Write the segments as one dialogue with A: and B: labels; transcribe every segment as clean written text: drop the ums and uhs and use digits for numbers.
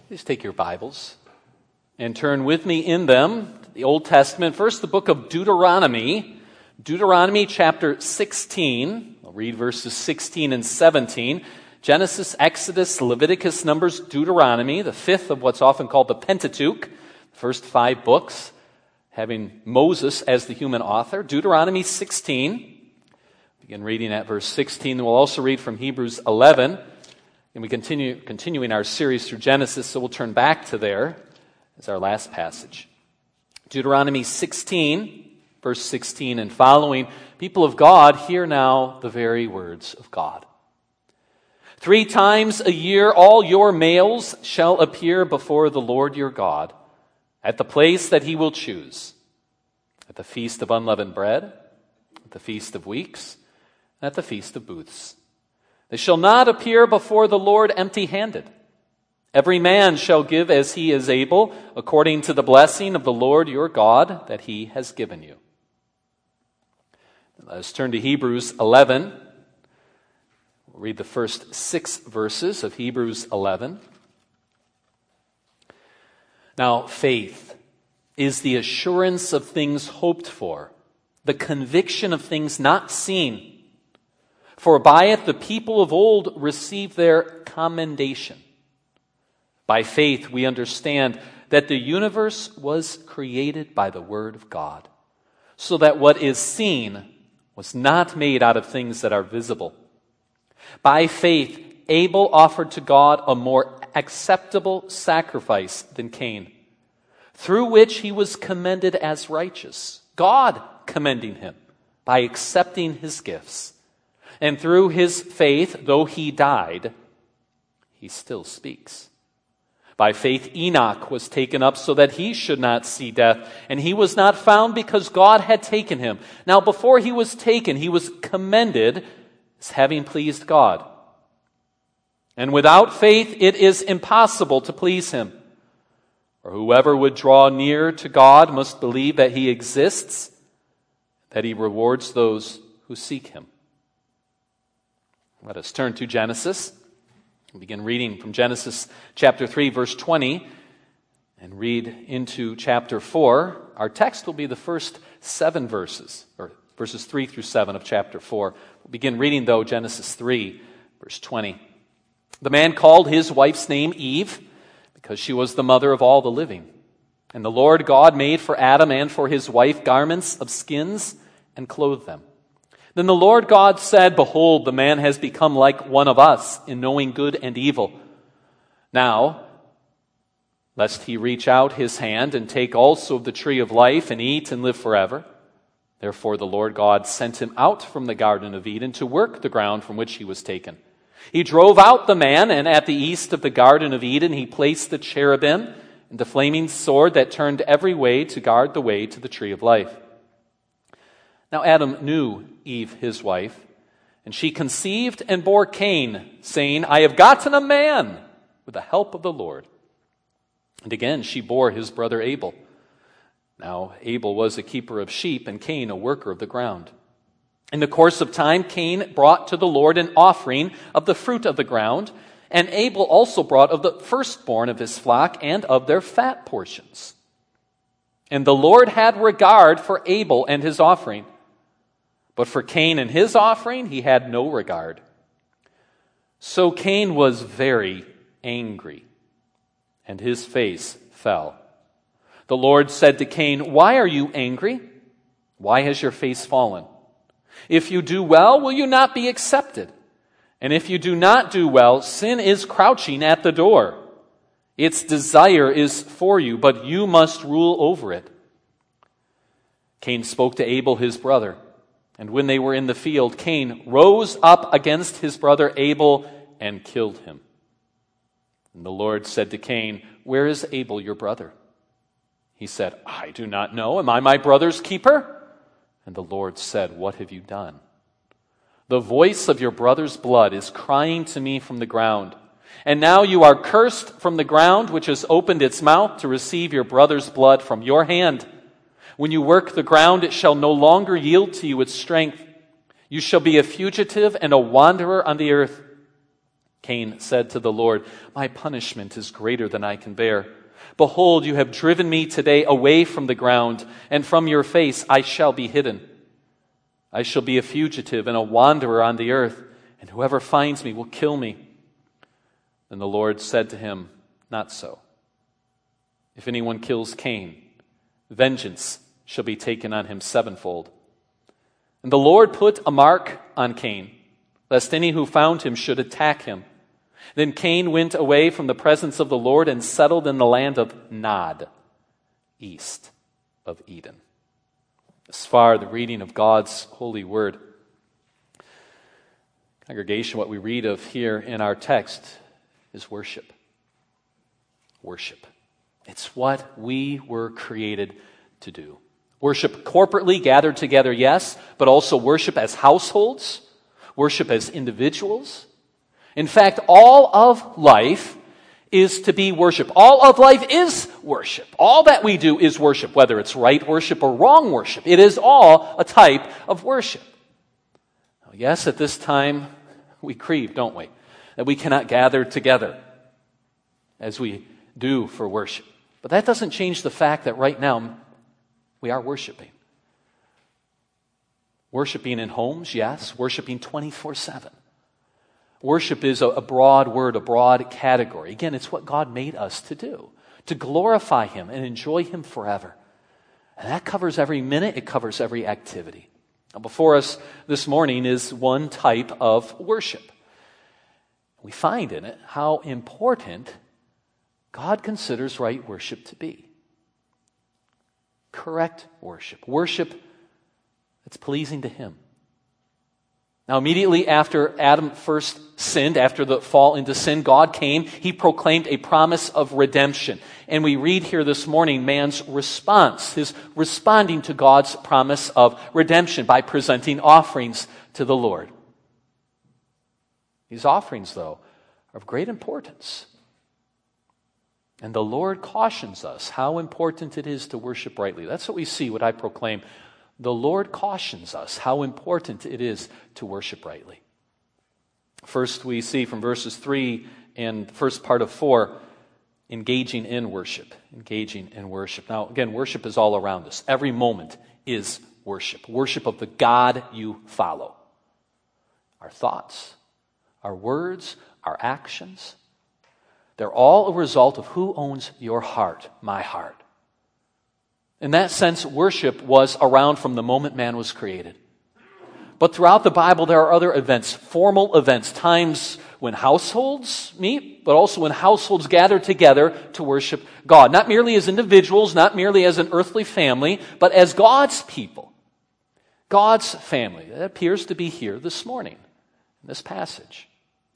A: Please take your Bibles and turn with me in them to the Old Testament. First, the book of Deuteronomy. Deuteronomy chapter 16. I'll read verses 16 and 17. Genesis, Exodus, Leviticus, Numbers, Deuteronomy, the fifth of what's often called the Pentateuch, the first 5 books, having Moses as the human author. Deuteronomy 16. Begin reading at verse 16. We'll also read from Hebrews 11. And we continuing our series through Genesis, so we'll turn back to there as our last passage. Deuteronomy 16, verse 16 and following. People of God, hear now the very words of God. 3 times a year all your males shall appear before the Lord your God at the place that he will choose, at the feast of unleavened bread, at the feast of weeks, and at the feast of booths. They shall not appear before the Lord empty-handed. Every man shall give as he is able, according to the blessing of the Lord your God that he has given you. Let us turn to Hebrews 11. We'll read the first 6 verses of Hebrews 11. Now, faith is the assurance of things hoped for, the conviction of things not seen. For by it the people of old received their commendation. By faith we understand that the universe was created by the word of God, so that what is seen was not made out of things that are visible. By faith Abel offered to God a more acceptable sacrifice than Cain, through which he was commended as righteous, God commending him by accepting his gifts. And through his faith, though he died, he still speaks. By faith, Enoch was taken up so that he should not see death, and he was not found because God had taken him. Now, before he was taken, he was commended as having pleased God. And without faith, it is impossible to please him. For whoever would draw near to God must believe that he exists, that he rewards those who seek him. Let us turn to Genesis. We'll begin reading from Genesis chapter 3, verse 20, and read into chapter 4. Our text will be the first 7 verses, or verses 3 through 7 of chapter 4. We'll begin reading, though, Genesis 3, verse 20. The man called his wife's name Eve, because she was the mother of all the living. And the Lord God made for Adam and for his wife garments of skins and clothed them. Then the Lord God said, Behold, the man has become like one of us in knowing good and evil. Now, lest he reach out his hand and take also of the tree of life and eat and live forever. Therefore the Lord God sent him out from the Garden of Eden to work the ground from which he was taken. He drove out the man, and at the east of the Garden of Eden he placed the cherubim and the flaming sword that turned every way to guard the way to the tree of life. Now Adam knew Eve, his wife, and she conceived and bore Cain, saying, I have gotten a man with the help of the Lord. And again she bore his brother Abel. Now Abel was a keeper of sheep, and Cain a worker of the ground. In the course of time, Cain brought to the Lord an offering of the fruit of the ground, and Abel also brought of the firstborn of his flock and of their fat portions. And the Lord had regard for Abel and his offering, but for Cain and his offering he had no regard. So Cain was very angry, and his face fell. The Lord said to Cain, Why are you angry? Why has your face fallen? If you do well, will you not be accepted? And if you do not do well, sin is crouching at the door. Its desire is for you, but you must rule over it. Cain spoke to Abel his brother. And when they were in the field, Cain rose up against his brother Abel and killed him. And the Lord said to Cain, Where is Abel your brother? He said, I do not know. Am I my brother's keeper? And the Lord said, What have you done? The voice of your brother's blood is crying to me from the ground. And now you are cursed from the ground, which has opened its mouth to receive your brother's blood from your hand. When you work the ground, it shall no longer yield to you its strength. You shall be a fugitive and a wanderer on the earth. Cain said to the Lord, "My punishment is greater than I can bear. Behold, you have driven me today away from the ground, and from your face I shall be hidden. I shall be a fugitive and a wanderer on the earth, and whoever finds me will kill me." Then the Lord said to him, "Not so. If anyone kills Cain, vengeance shall be taken on him sevenfold." And the Lord put a mark on Cain, lest any who found him should attack him. Then Cain went away from the presence of the Lord and settled in the land of Nod, east of Eden. As far the reading of God's holy word. Congregation, what we read of here in our text is worship. Worship. It's what we were created to do. Worship corporately, gathered together, yes, but also worship as households, worship as individuals. In fact, all of life is to be worship. All of life is worship. All that we do is worship, whether it's right worship or wrong worship. It is all a type of worship. Now, yes, at this time, we grieve, don't we? That we cannot gather together as we do for worship. But that doesn't change the fact that right now, we are worshiping. Worshiping in homes, yes. Worshiping 24/7. Worship is a broad word, a broad category. Again, it's what God made us to do, to glorify Him and enjoy Him forever. And that covers every minute, it covers every activity. Now, before us this morning is one type of worship. We find in it how important God considers right worship to be. Correct worship. Worship that's pleasing to Him. Now, immediately after Adam first sinned, after the fall into sin, God came. He proclaimed a promise of redemption. And we read here this morning man's response, his responding to God's promise of redemption by presenting offerings to the Lord. These offerings, though, are of great importance. And the Lord cautions us how important it is to worship rightly. That's what we see, what I proclaim. The Lord cautions us how important it is to worship rightly. First, we see from verses 3 and the first part of 4, engaging in worship. Engaging in worship. Now, again, worship is all around us. Every moment is worship. Worship of the God you follow. Our thoughts, our words, our actions, they're all a result of who owns your heart, my heart. In that sense, worship was around from the moment man was created. But throughout the Bible, there are other events, formal events, times when households meet, but also when households gather together to worship God. Not merely as individuals, not merely as an earthly family, but as God's people. God's family. That appears to be here this morning, in this passage.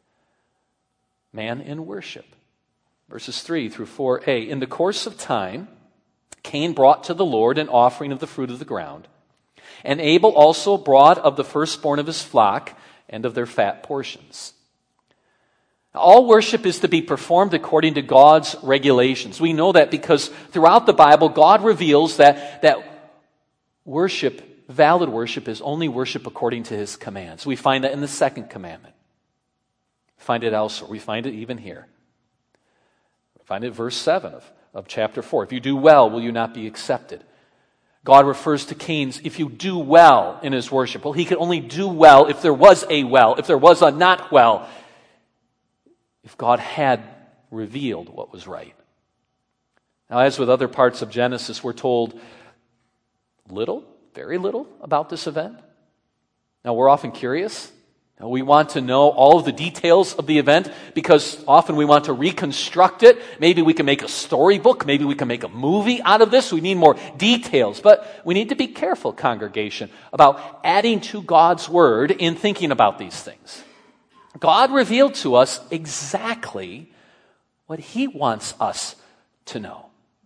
A: Man in worship. Verses 3 through 4a. In the course of time, Cain brought to the Lord an offering of the fruit of the ground, and Abel also brought of the firstborn of his flock and of their fat portions. All worship is to be performed according to God's regulations. We know that because throughout the Bible, God reveals that worship, valid worship, is only worship according to His commands. We find that in the second commandment. We find it elsewhere. We find it even here. We find it in verse 7 of chapter 4. If you do well, will you not be accepted? God refers to Cain's, if you do well in his worship. Well, he could only do well if there was a well, if there was a not well, if God had revealed what was right. Now, as with other parts of Genesis, we're told little, very little about this event. Now, we're often curious. We want to know all of the details of the event because often we want to reconstruct it. Maybe we can make a storybook. Maybe we can make a movie out of this. We need more details. But we need to be careful, congregation, about adding to God's word in thinking about these things. God revealed to us exactly what He wants us to know.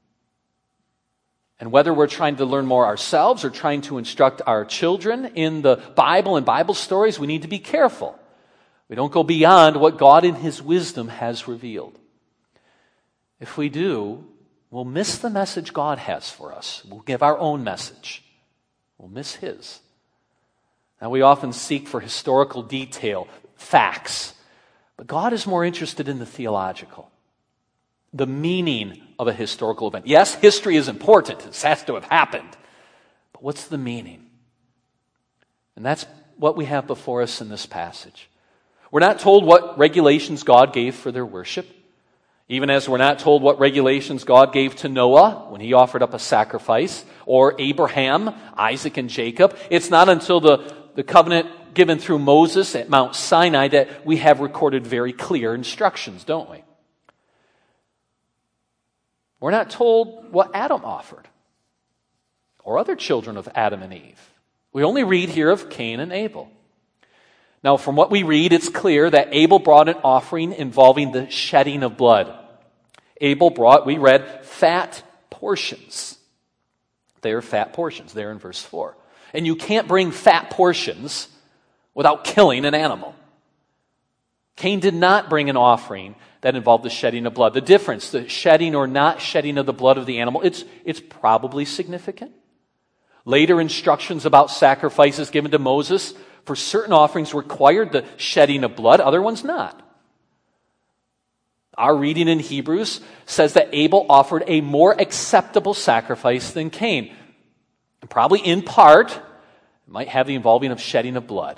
A: And whether we're trying to learn more ourselves or trying to instruct our children in the Bible and Bible stories, we need to be careful. We don't go beyond what God in His wisdom has revealed. If we do, we'll miss the message God has for us. We'll give our own message. We'll miss His. Now, we often seek for historical detail, facts. But God is more interested in the theological, the meaning of a historical event. Yes, history is important. This has to have happened. But what's the meaning? And that's what we have before us in this passage. We're not told what regulations God gave for their worship, even as we're not told what regulations God gave to Noah when he offered up a sacrifice, or Abraham, Isaac, and Jacob. It's not until the covenant given through Moses at Mount Sinai that we have recorded very clear instructions, don't we? We're not told what Adam offered, or other children of Adam and Eve. We only read here of Cain and Abel. Now, from what we read, it's clear that Abel brought an offering involving the shedding of blood. Abel brought, we read, fat portions. They are fat portions, there in verse 4. And you can't bring fat portions without killing an animal. Cain did not bring an offering that involved the shedding of blood. The difference, the shedding or not shedding of the blood of the animal, it's probably significant. Later instructions about sacrifices given to Moses for certain offerings required the shedding of blood, other ones not. Our reading in Hebrews says that Abel offered a more acceptable sacrifice than Cain. And probably in part, it might have the involving of shedding of blood.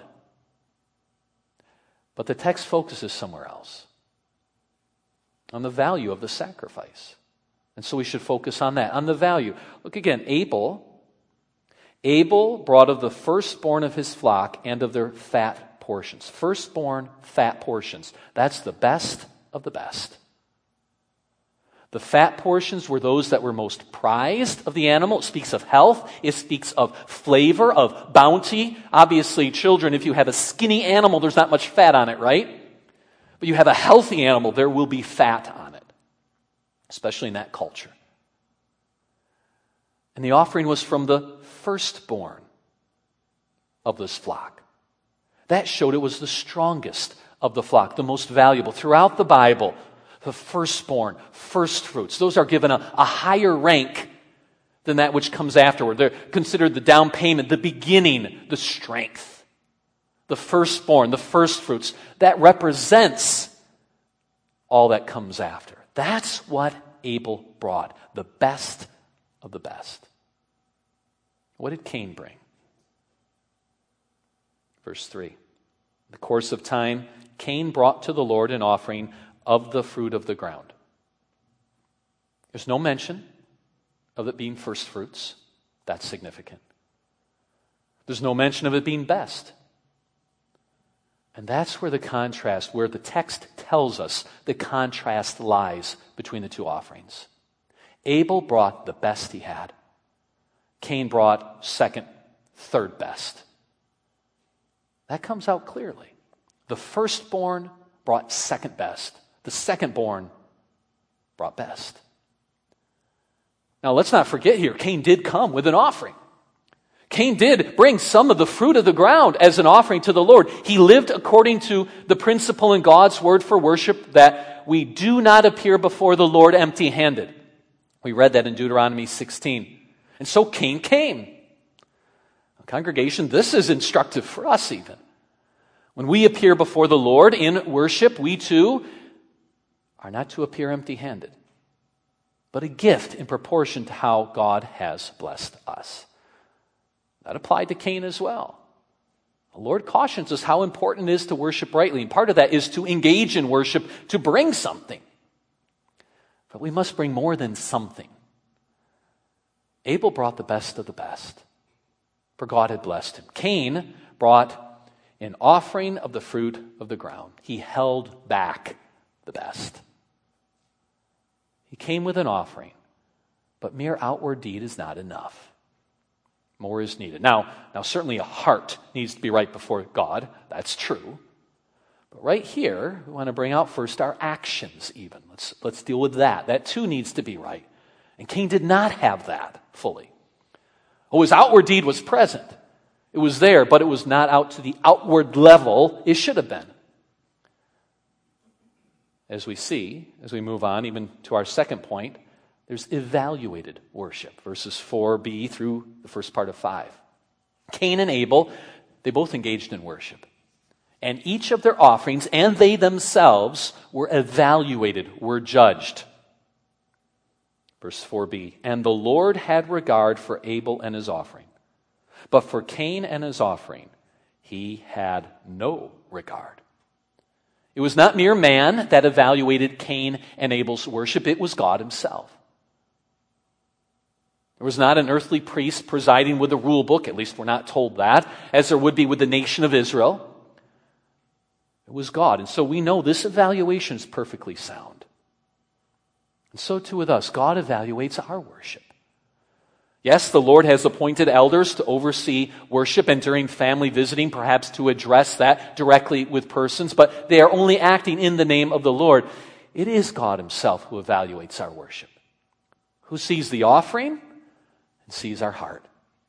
A: But the text focuses somewhere else, on the value of the sacrifice. And so we should focus on that, on the value. Look again, Abel brought of the firstborn of his flock and of their fat portions. Firstborn, fat portions. That's the best of the best. The fat portions were those that were most prized of the animal. It speaks of health. It speaks of flavor, of bounty. Obviously, children, if you have a skinny animal, there's not much fat on it, right? But you have a healthy animal, there will be fat on it, especially in that culture. And the offering was from the firstborn of this flock. That showed it was the strongest of the flock, the most valuable. Throughout the Bible, the firstborn, first fruits, those are given a higher rank than that which comes afterward. They're considered the down payment, the beginning, the strength. The firstborn, the first fruits, that represents all that comes after. That's what Abel brought, the best of the best. What did Cain bring? Verse 3. In the course of time, Cain brought to the Lord an offering of the fruit of the ground. There's no mention of it being first fruits. That's significant. There's no mention of it being best. And that's where the contrast, where the text tells us the contrast lies between the two offerings. Abel brought the best he had. Cain brought second, third best. That comes out clearly. The firstborn brought second best. The secondborn brought best. Now let's not forget here, Cain did come with an offering. Cain did bring some of the fruit of the ground as an offering to the Lord. He lived according to the principle in God's word for worship that we do not appear before the Lord empty-handed. We read that in Deuteronomy 16. And so Cain came. Congregation, this is instructive for us even. When we appear before the Lord in worship, we too are not to appear empty-handed, but a gift in proportion to how God has blessed us. That applied to Cain as well. The Lord cautions us how important it is to worship rightly, and part of that is to engage in worship, to bring something. But we must bring more than something. Abel brought the best of the best, for God had blessed him. Cain brought an offering of the fruit of the ground. He held back the best. He came with an offering, but mere outward deed is not enough. More is needed. Now certainly a heart needs to be right before God. That's true. But right here, we want to bring out first our actions even. Let's deal with that. That too needs to be right. And Cain did not have that fully. Oh, his outward deed was present. It was there, but it was not out to the outward level it should have been. As we see, as we move on, even to our second point, there's evaluated worship, verses 4b through the first part of 5. Cain and Abel, they both engaged in worship. And each of their offerings and they themselves were evaluated, were judged. Verse 4b, and the Lord had regard for Abel and his offering, but for Cain and his offering he had no regard. It was not mere man that evaluated Cain and Abel's worship, it was God himself. There was not an earthly priest presiding with a rule book, at least we're not told that, as there would be with the nation of Israel. It was God. And so we know this evaluation is perfectly sound. And so too with us, God evaluates our worship. Yes, the Lord has appointed elders to oversee worship and during family visiting, perhaps to address that directly with persons, but they are only acting in the name of the Lord. It is God himself who evaluates our worship, who sees the offering and sees our heart.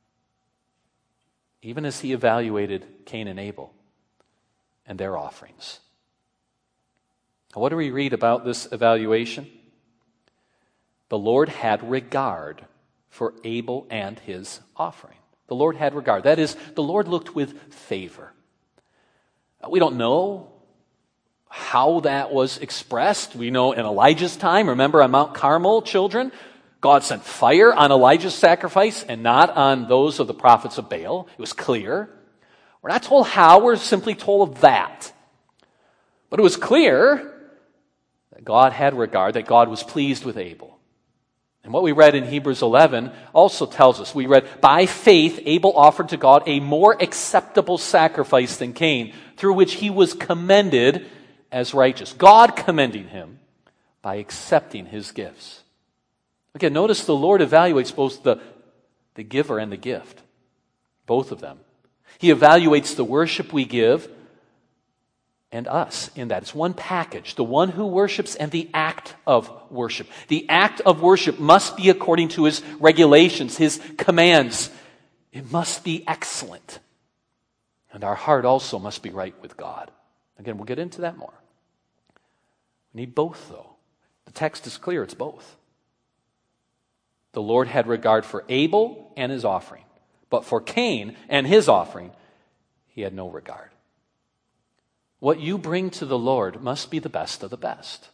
A: Even as he evaluated Cain and Abel and their offerings. What do we read about this evaluation? The Lord had regard for Abel and his offering. The Lord had regard. That is, the Lord looked with favor. We don't know how that was expressed. We know in Elijah's time, remember on Mount Carmel, children, God sent fire on Elijah's sacrifice and not on those of the prophets of Baal. It was clear. We're not told how, we're simply told of that. But it was clear that God had regard, that God was pleased with Abel. And what we read in Hebrews 11 also tells us, we read, by faith Abel offered to God a more acceptable sacrifice than Cain, through which he was commended as righteous. God commending him by accepting his gifts. Again, notice the Lord evaluates both the giver and the gift. Both of them. He evaluates the worship we give and us in that. It's one package. The one who worships and the act of worship. The act of worship must be according to his regulations, his commands. It must be excellent. And our heart also must be right with God. Again, we'll get into that more. We need both, though. The text is clear, it's both. The Lord had regard for Abel and his offering, but for Cain and his offering, he had no regard. What you bring to the Lord must be the best of the best.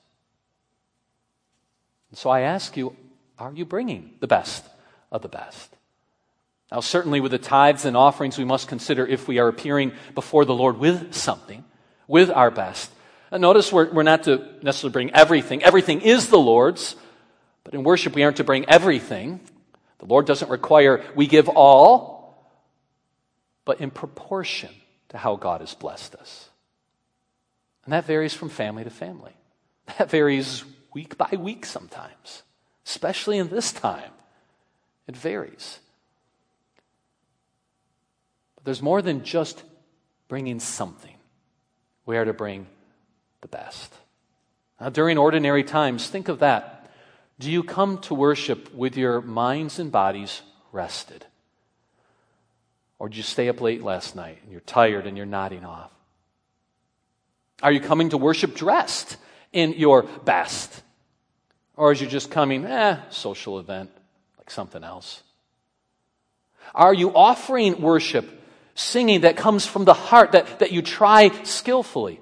A: And so I ask you, are you bringing the best of the best? Now, certainly with the tithes and offerings, we must consider if we are appearing before the Lord with something, with our best. And notice we're not to necessarily bring everything. Everything is the Lord's, but in worship we aren't to bring everything. The Lord doesn't require we give all, but in proportion to how God has blessed us. And that varies from family to family. That varies week by week sometimes, especially in this time. It varies. But there's more than just bringing something. We are to bring the best. Now, during ordinary times, think of that. Do you come to worship with your minds and bodies rested? Or did you stay up late last night and you're tired and you're nodding off? Are you coming to worship dressed in your best? Or is you just coming, social event, like something else? Are you offering worship, singing that comes from the heart, that you try skillfully?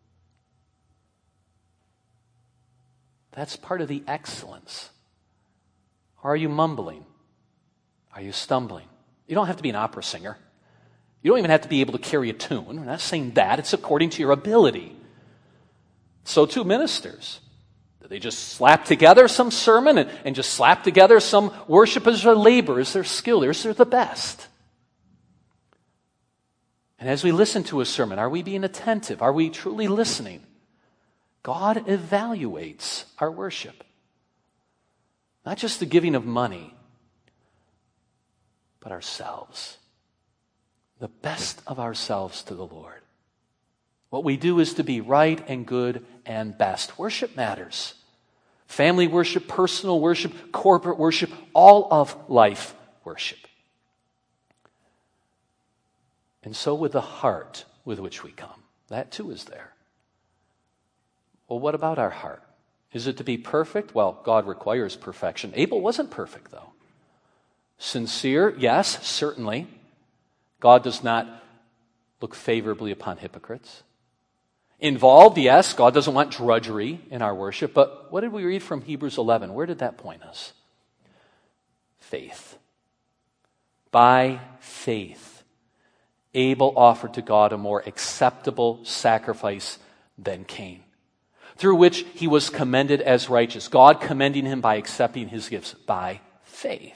A: That's part of the excellence. Or are you mumbling? Are you stumbling? You don't have to be an opera singer. You don't even have to be able to carry a tune. We're not saying that. It's according to your ability. So too ministers. Do they just slap together some sermon and just slap together some worship as their labor, as their skill, as they're the best? And as we listen to a sermon, are we being attentive? Are we truly listening? God evaluates our worship. Not just the giving of money, but ourselves. The best of ourselves to the Lord. What we do is to be right and good and best. Worship matters. Family worship, personal worship, corporate worship, all of life worship. And so with the heart with which we come, that too is there. Well, what about our heart? Is it to be perfect? Well, God requires perfection. Abel wasn't perfect, though. Sincere, yes, certainly. God does not look favorably upon hypocrites. Involved, yes, God doesn't want drudgery in our worship, but what did we read from Hebrews 11? Where did that point us? Faith. By faith, Abel offered to God a more acceptable sacrifice than Cain, through which he was commended as righteous, God commending him by accepting his gifts by faith.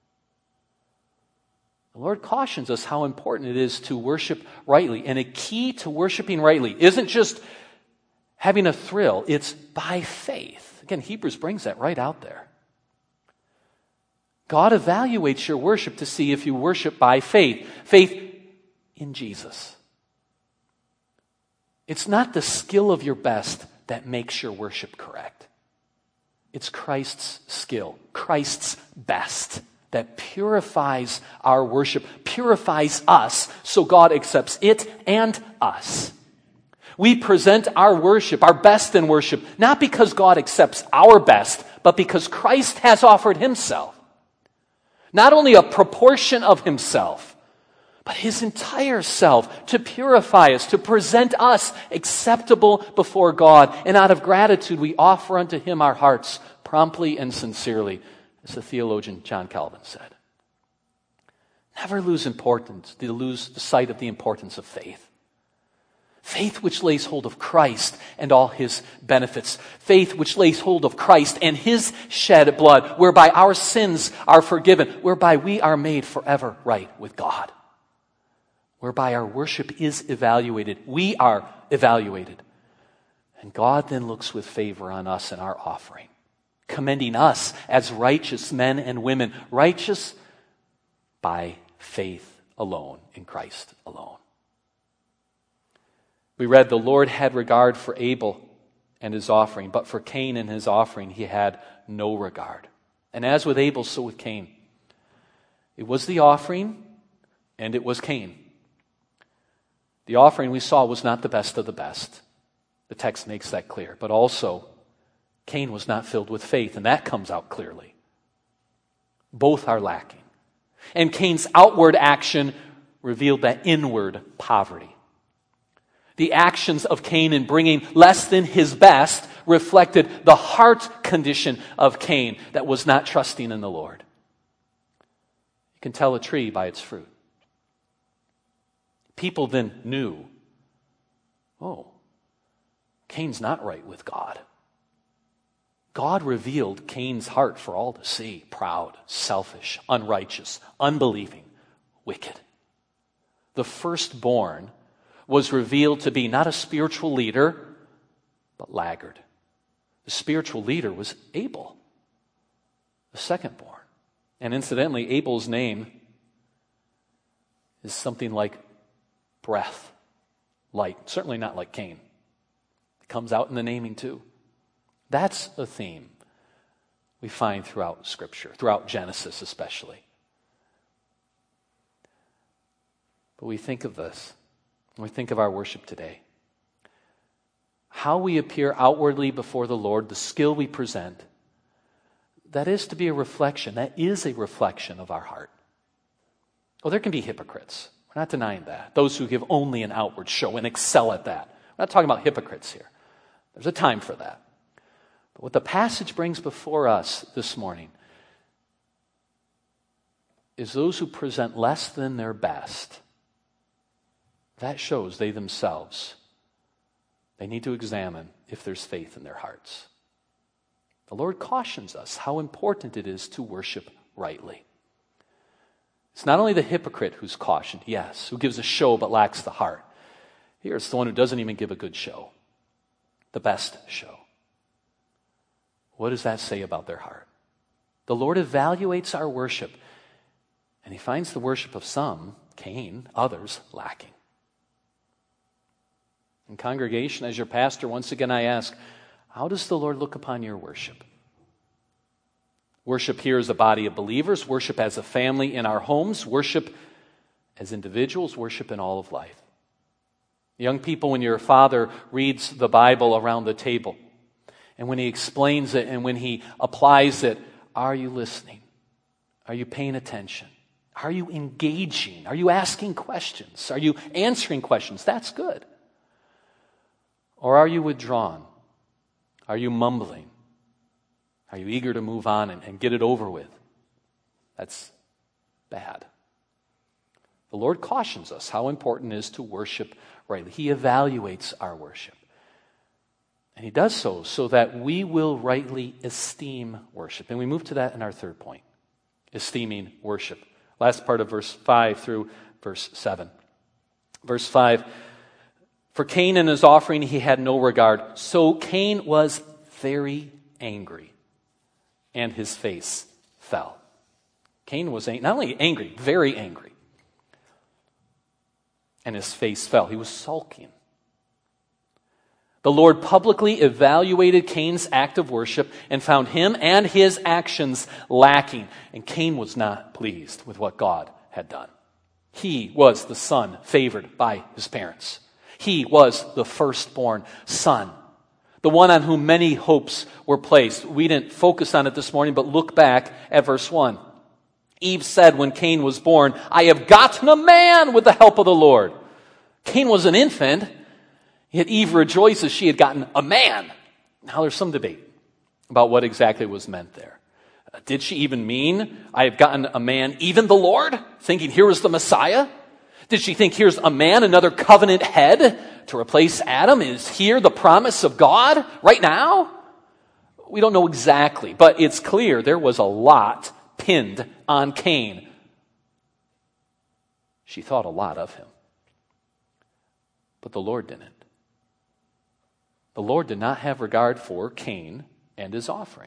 A: The Lord cautions us how important it is to worship rightly. And a key to worshiping rightly isn't just having a thrill, it's by faith. Again, Hebrews brings that right out there. God evaluates your worship to see if you worship by faith. Faith in Jesus. It's not the skill of your best that makes your worship correct. It's Christ's skill, Christ's best, that purifies our worship, purifies us, so God accepts it and us. We present our worship, our best in worship, not because God accepts our best, but because Christ has offered himself. Not only a proportion of himself, but his entire self to purify us, to present us acceptable before God. And out of gratitude, we offer unto him our hearts promptly and sincerely, as the theologian John Calvin said. Never lose the sight of the importance of faith. Faith which lays hold of Christ and all his benefits. Faith which lays hold of Christ and his shed blood, whereby our sins are forgiven, whereby we are made forever right with God. Whereby our worship is evaluated. We are evaluated. And God then looks with favor on us and our offering, commending us as righteous men and women, righteous by faith alone, in Christ alone. We read the Lord had regard for Abel and his offering, but for Cain and his offering he had no regard. And as with Abel, so with Cain. It was the offering and it was Cain. The offering we saw was not the best of the best. The text makes that clear. But also, Cain was not filled with faith, and that comes out clearly. Both are lacking. And Cain's outward action revealed that inward poverty. The actions of Cain in bringing less than his best reflected the heart condition of Cain that was not trusting in the Lord. You can tell a tree by its fruit. People then knew, oh, Cain's not right with God. God revealed Cain's heart for all to see. Proud, selfish, unrighteous, unbelieving, wicked. The firstborn was revealed to be not a spiritual leader, but laggard. The spiritual leader was Abel, the secondborn. And incidentally, Abel's name is something like breath, light. Certainly not like Cain. It comes out in the naming too. That's a theme we find throughout Scripture, throughout Genesis especially. But we think of this, when we think of our worship today. How we appear outwardly before the Lord, the skill we present, that is to be a reflection, that is a reflection of our heart. Oh, there can be hypocrites. We're not denying that. Those who give only an outward show and excel at that. We're not talking about hypocrites here. There's a time for that. But what the passage brings before us this morning is those who present less than their best. That shows they themselves, they need to examine if there's faith in their hearts. The Lord cautions us how important it is to worship rightly. It's not only the hypocrite who's cautioned, yes, who gives a show but lacks the heart. Here it's the one who doesn't even give a good show, the best show. What does that say about their heart? The Lord evaluates our worship, and he finds the worship of some, Cain, others, lacking. In congregation, as your pastor, once again I ask, how does the Lord look upon your worship? Worship here as a body of believers, worship as a family in our homes, worship as individuals, worship in all of life. Young people, when your father reads the Bible around the table, and when he explains it and when he applies it, are you listening? Are you paying attention? Are you engaging? Are you asking questions? Are you answering questions? That's good. Or are you withdrawn? Are you mumbling? Are you eager to move on and get it over with? That's bad. The Lord cautions us how important it is to worship rightly. He evaluates our worship. And He does so that we will rightly esteem worship. And we move to that in our third point, esteeming worship. Last part of verse 5 through verse 7. Verse 5, for Cain and his offering he had no regard. So Cain was very angry, and his face fell. Cain was not only angry, very angry. And his face fell. He was sulking. The Lord publicly evaluated Cain's act of worship and found him and his actions lacking. And Cain was not pleased with what God had done. He was the son favored by his parents. He was the firstborn son, the one on whom many hopes were placed. We didn't focus on it this morning, but look back at verse 1. Eve said when Cain was born, I have gotten a man with the help of the Lord. Cain was an infant, yet Eve rejoices she had gotten a man. Now there's some debate about what exactly was meant there. Did she even mean, I have gotten a man, even the Lord? Thinking here was the Messiah? Did she think here's a man, another covenant head to replace Adam? Is here the promise of God right now? We don't know exactly, but it's clear there was a lot pinned on Cain. She thought a lot of him. But the Lord didn't. The Lord did not have regard for Cain and his offering.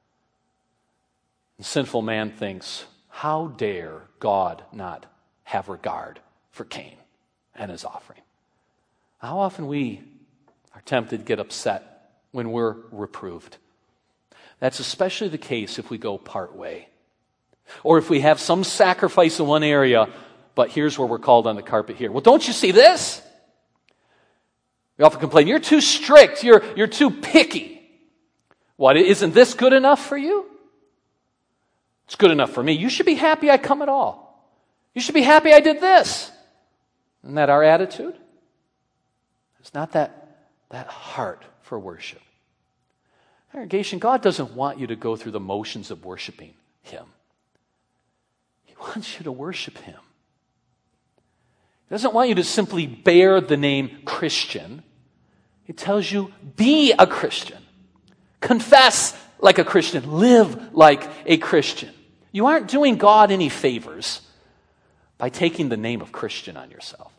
A: The sinful man thinks, how dare God not have regard for Cain and his offering? How often we are tempted to get upset when we're reproved. That's especially the case if we go part way. Or if we have some sacrifice in one area, but here's where we're called on the carpet here. Well, don't you see this? We often complain, you're too strict, you're too picky. What, isn't this good enough for you? It's good enough for me. You should be happy I come at all. You should be happy I did this. Isn't that our attitude? It's not that heart for worship. Congregation, God doesn't want you to go through the motions of worshiping Him. He wants you to worship Him. He doesn't want you to simply bear the name Christian. He tells you, be a Christian. Confess like a Christian. Live like a Christian. You aren't doing God any favors by taking the name of Christian on yourself.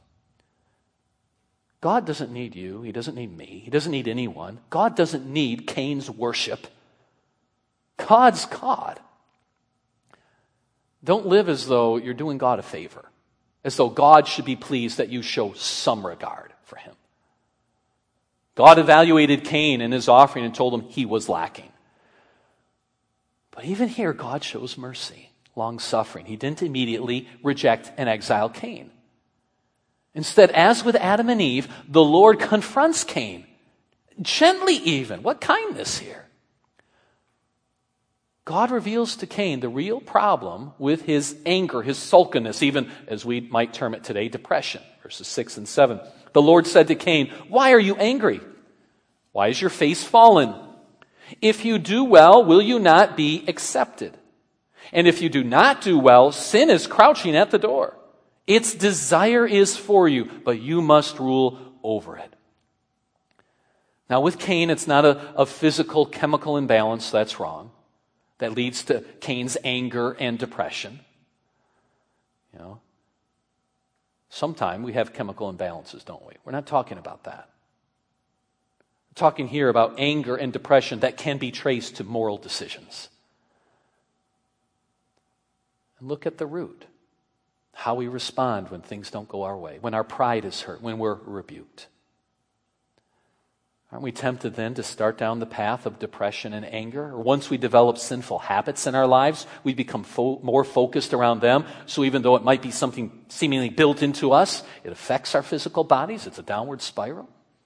A: God doesn't need you. He doesn't need me. He doesn't need anyone. God doesn't need Cain's worship. God's God. Don't live as though you're doing God a favor, as though God should be pleased that you show some regard for Him. God evaluated Cain and his offering and told him he was lacking. But even here, God shows mercy, long-suffering. He didn't immediately reject and exile Cain. Instead, as with Adam and Eve, the Lord confronts Cain, gently even. What kindness here. God reveals to Cain the real problem with his anger, his sulkiness, even as we might term it today, depression. Verses 6 and 7. The Lord said to Cain, why are you angry? Why is your face fallen? If you do well, will you not be accepted? And if you do not do well, sin is crouching at the door. Its desire is for you, but you must rule over it. Now with Cain, it's not a physical chemical imbalance that's wrong. That leads to Cain's anger and depression. You know, sometimes we have chemical imbalances, don't we? We're not talking about that. We're talking here about anger and depression that can be traced to moral decisions. And look at the root. How we respond when things don't go our way, when our pride is hurt, when we're rebuked. Aren't we tempted then to start down the path of depression and anger? Or once we develop sinful habits in our lives, we become more focused around them. So even though it might be something seemingly built into us, it affects our physical bodies. It's a downward spiral.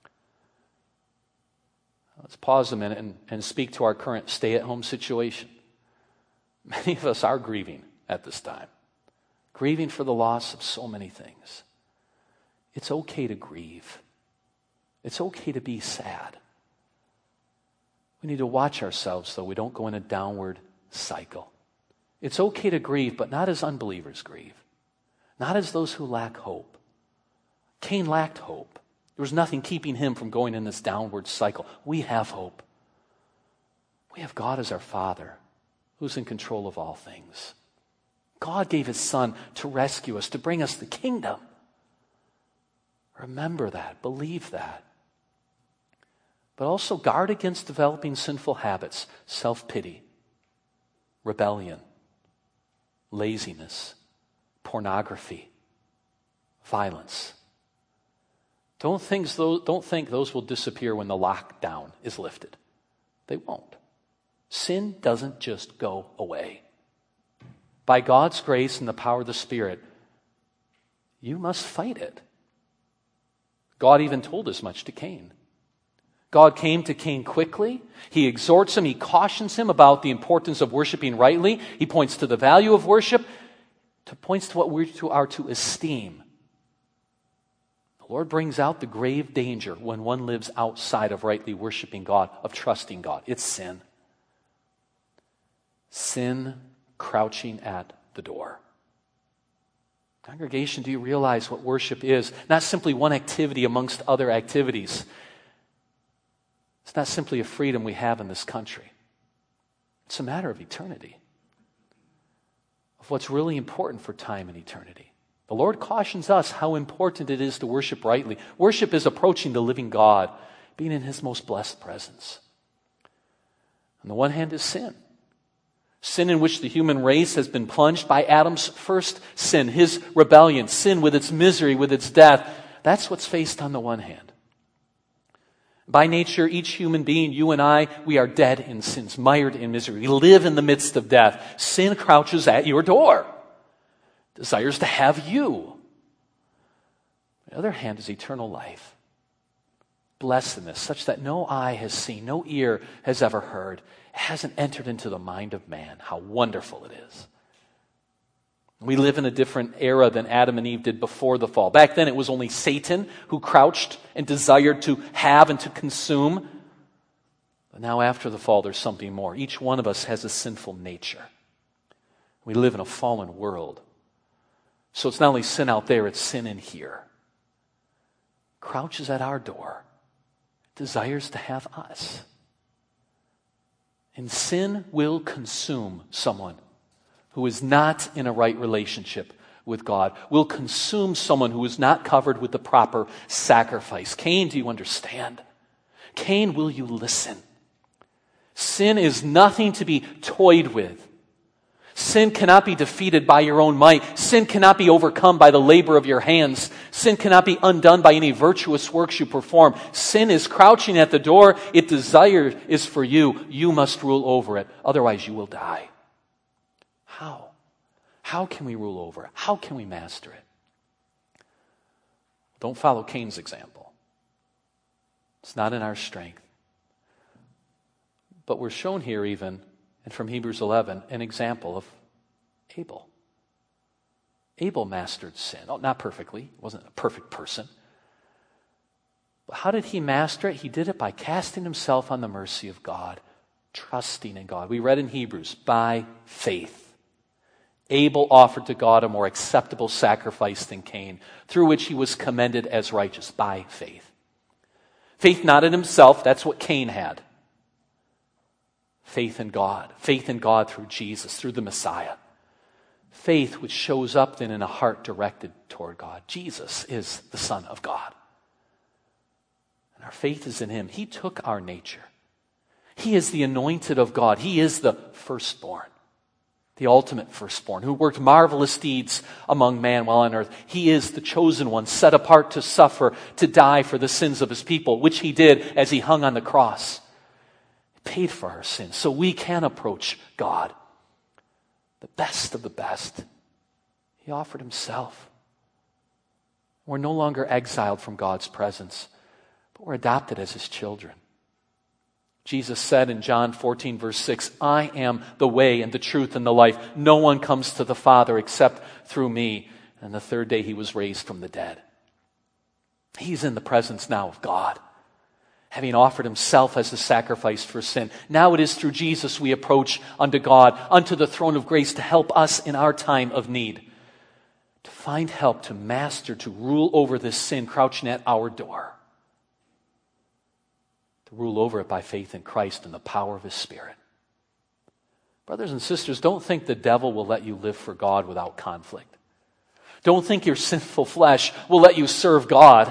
A: Let's pause a minute and speak to our current stay-at-home situation. Many of us are grieving at this time. grieving for the loss of so many things. It's okay to grieve. It's okay to be sad. We need to watch ourselves, though we don't go in a downward cycle. It's okay to grieve, but not as unbelievers grieve. Not as those who lack hope. Cain lacked hope. There was nothing keeping him from going in this downward cycle. We have hope. We have God as our Father, who's in control of all things. God gave his Son to rescue us, to bring us the kingdom. Remember that. Believe that. But also guard against developing sinful habits, self-pity, rebellion, laziness, pornography, violence. Don't think those will disappear when the lockdown is lifted. They won't. Sin doesn't just go away. By God's grace and the power of the Spirit, you must fight it. God even told as much to Cain. God came to Cain quickly. He exhorts him. He cautions him about the importance of worshiping rightly. He points to the value of worship. Points to what we are to esteem. The Lord brings out the grave danger when one lives outside of rightly worshiping God, of trusting God. It's sin. Sin crouching at the door. Congregation, do you realize what worship is? Not simply one activity amongst other activities. It's not simply a freedom we have in this country. It's a matter of eternity. Of what's really important for time and eternity. The Lord cautions us how important it is to worship rightly. Worship is approaching the living God, being in his most blessed presence. On the one hand is sin. Sin in which the human race has been plunged by Adam's first sin, his rebellion, sin with its misery, with its death. That's what's faced on the one hand. By nature, each human being, you and I, we are dead in sins, mired in misery. We live in the midst of death. Sin crouches at your door, desires to have you. On the other hand is eternal life, blessedness, such that no eye has seen, no ear has ever heard. It hasn't entered into the mind of man. How wonderful it is. We live in a different era than Adam and Eve did before the fall. Back then it was only Satan who crouched and desired to have and to consume. But now after the fall there's something more. Each one of us has a sinful nature. We live in a fallen world. So it's not only sin out there, it's sin in here. Crouches at our door. Desires to have us. And sin will consume someone who is not in a right relationship with God, will consume someone who is not covered with the proper sacrifice. Cain, do you understand? Cain, will you listen? Sin is nothing to be toyed with. Sin cannot be defeated by your own might. Sin cannot be overcome by the labor of your hands. Sin cannot be undone by any virtuous works you perform. Sin is crouching at the door. Its desire is for you. You must rule over it. Otherwise you will die. How? How can we rule over it? How can we master it? Don't follow Cain's example. It's not in our strength. But we're shown here even, and from Hebrews 11, an example of Abel. Abel mastered sin. Oh, not perfectly. He wasn't a perfect person. But how did he master it? He did it by casting himself on the mercy of God, trusting in God. We read in Hebrews, by faith. Abel offered to God a more acceptable sacrifice than Cain, through which he was commended as righteous, by faith. Faith not in himself, that's what Cain had. Faith in God through Jesus, through the Messiah. Faith which shows up then in a heart directed toward God. Jesus is the Son of God. And our faith is in him. He took our nature. He is the anointed of God. He is the firstborn. The ultimate firstborn, who worked marvelous deeds among man while on earth. He is the chosen one, set apart to suffer, to die for the sins of his people, which he did as he hung on the cross. He paid for our sins, so we can approach God. The best of the best. He offered himself. We're no longer exiled from God's presence, but we're adopted as his children. Jesus said in John 14, verse 6, I am the way and the truth and the life. No one comes to the Father except through me. And the third day he was raised from the dead. He's in the presence now of God, having offered himself as a sacrifice for sin. Now it is through Jesus we approach unto God, unto the throne of grace to help us in our time of need, to find help, to master, to rule over this sin crouching at our door, to rule over it by faith in Christ and the power of his Spirit. Brothers and sisters, don't think the devil will let you live for God without conflict. Don't think your sinful flesh will let you serve God. It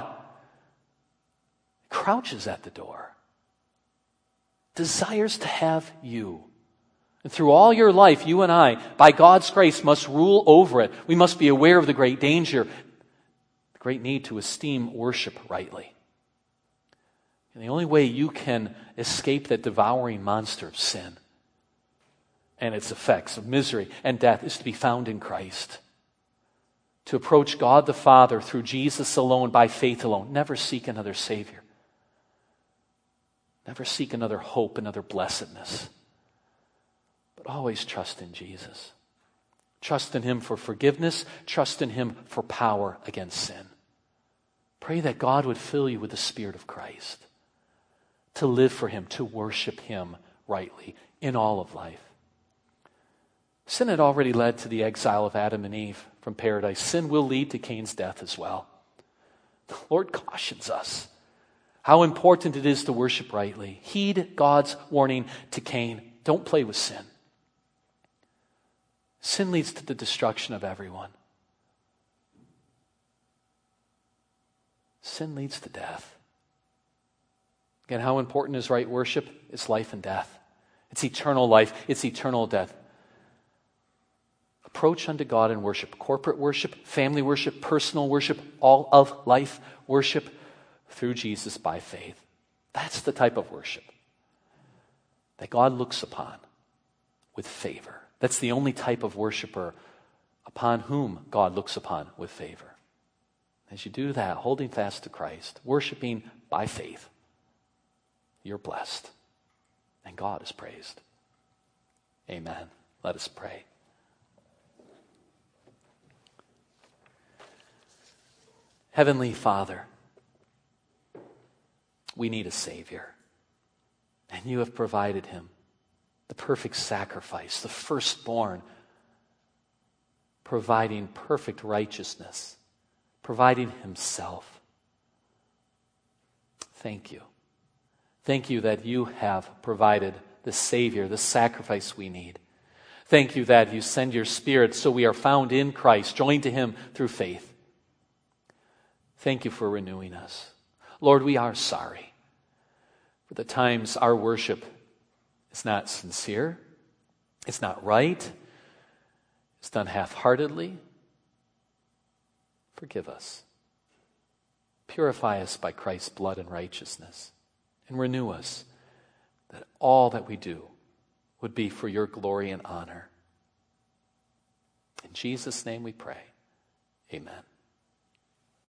A: crouches at the door, desires to have you. And through all your life, you and I, by God's grace, must rule over it. We must be aware of the great danger, the great need to esteem worship rightly. And the only way you can escape that devouring monster of sin and its effects of misery and death is to be found in Christ. To approach God the Father through Jesus alone, by faith alone. Never seek another Savior. Never seek another hope, another blessedness. But always trust in Jesus. Trust in him for forgiveness. Trust in him for power against sin. Pray that God would fill you with the Spirit of Christ, to live for him, to worship him rightly in all of life. Sin had already led to the exile of Adam and Eve from paradise. Sin will lead to Cain's death as well. The Lord cautions us how important it is to worship rightly. Heed God's warning to Cain. Don't play with sin. Sin leads to the destruction of everyone. Sin leads to death. Again, how important is right worship? It's life and death. It's eternal life. It's eternal death. Approach unto God in worship. Corporate worship, family worship, personal worship, all of life worship through Jesus by faith. That's the type of worship that God looks upon with favor. That's the only type of worshiper upon whom God looks upon with favor. As you do that, holding fast to Christ, worshiping by faith, you're blessed and God is praised. Amen. Let us pray. Heavenly Father, we need a Savior, and you have provided him, the perfect sacrifice, the firstborn, providing perfect righteousness, providing himself. Thank you. Thank you that you have provided the Savior, the sacrifice we need. Thank you that you send your Spirit so we are found in Christ, joined to him through faith. Thank you for renewing us. Lord, we are sorry for the times our worship is not sincere, it's not right, it's done half-heartedly. Forgive us. Purify us by Christ's blood and righteousness, and renew us, that all that we do would be for your glory and honor. In Jesus' name we pray. Amen.